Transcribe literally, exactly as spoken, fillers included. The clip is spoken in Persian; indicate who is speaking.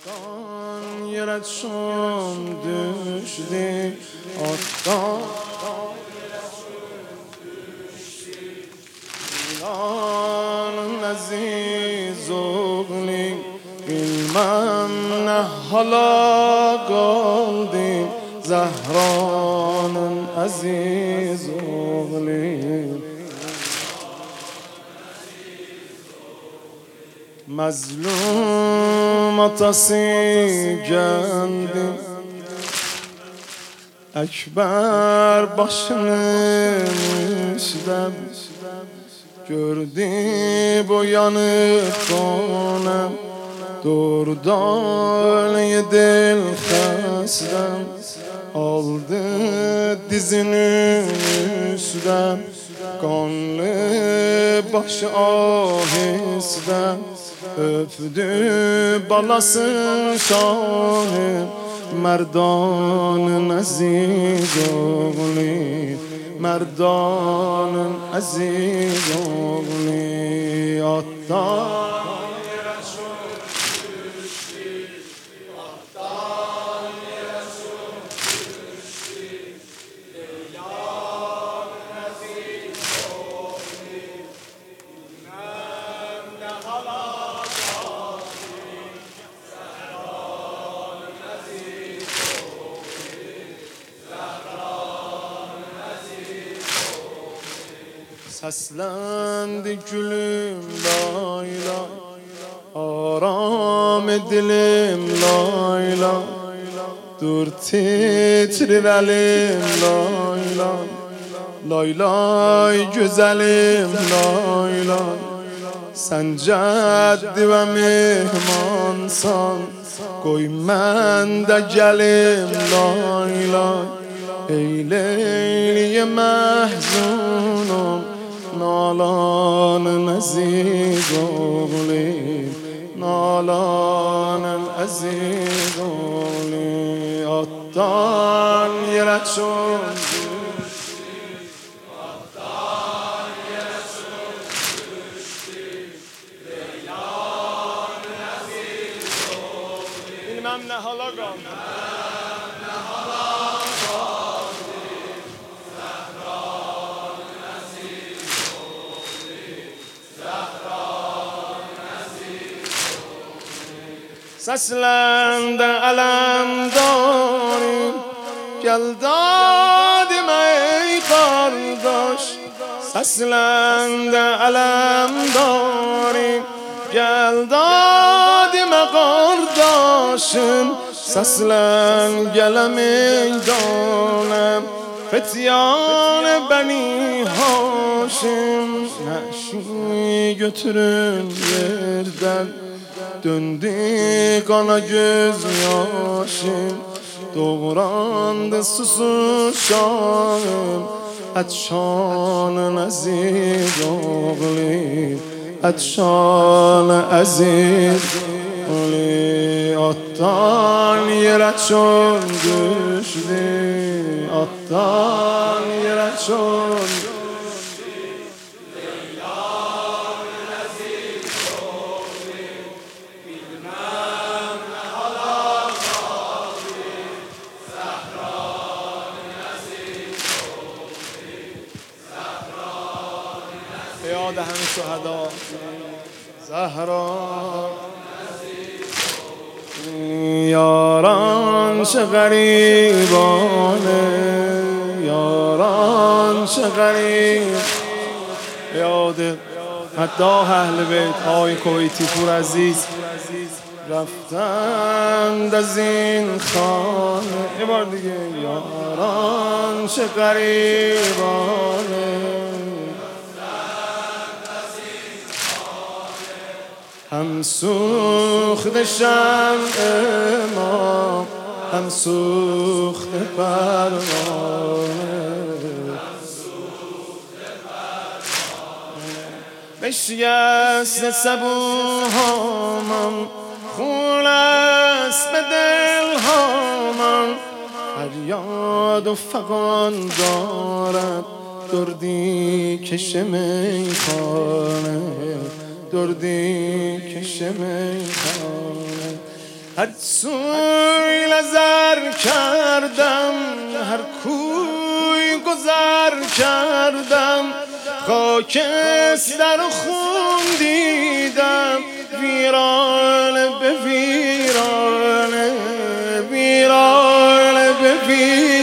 Speaker 1: Attan yere çöm düştü, attan İlanın aziz oğlu, bilmem ne hala kaldı. Zehra'nın aziz oğlu, mazlum atası geldi. Ekber başını üstlem, gördü bu yanık konem. Durdu öyle dil xəstəm, aldı dizinin üstdən. Qanlı başı ahistəm, öpdü balası şahı. Merdanın aziz oğlu, merdanın aziz oğlu. Attan seslendi gülüm layla, aram dilim layla. Dur titrir elim layla, laylay güzelim layla. Sen ceddi ve mihmansan, koy men de gelim layla. Ey leyli mehzunum, nalanın aziz oğlu, nalanın aziz oğlu. Attan yere çöm düştü, attan yere çöm düştü. Leyla'nın aziz oğlu, bilmem ne hala kaldı. Seslendi alemdari, gel dadim ey kardeş. Seslendi alemdari, gel dadim ey kardeşim. Seslen gele meydanem, fetyan beni Haşim. Neşi götürün yerden, döndü kana göz yaşım. Doğrandı susuşağım, etşanın aziz oğlu, etşanın aziz oğlu. Attan yere çöm düştü, attan yere çöm düştü. یاد همه شهدا زهرا یاران چه غریبانه، یاران چه غریب. یاد حتی اهل بیت های کویتی پور عزیز رفتند از این خانه. یه بار دیگه یاران چه غریبانه، هم سوخت شمع ما، هم سوخت پروانه. بشکست صبوهامم، خون است به دلهامم. فریاد و فغان دارد دردی کش میخانه، دردی کش میخانه. هر سوی نظر کردم، هر کوی گذر کردم، خاکستر و خون دیدم، ویرانه به ویرانه، ویرانه به ویرانه.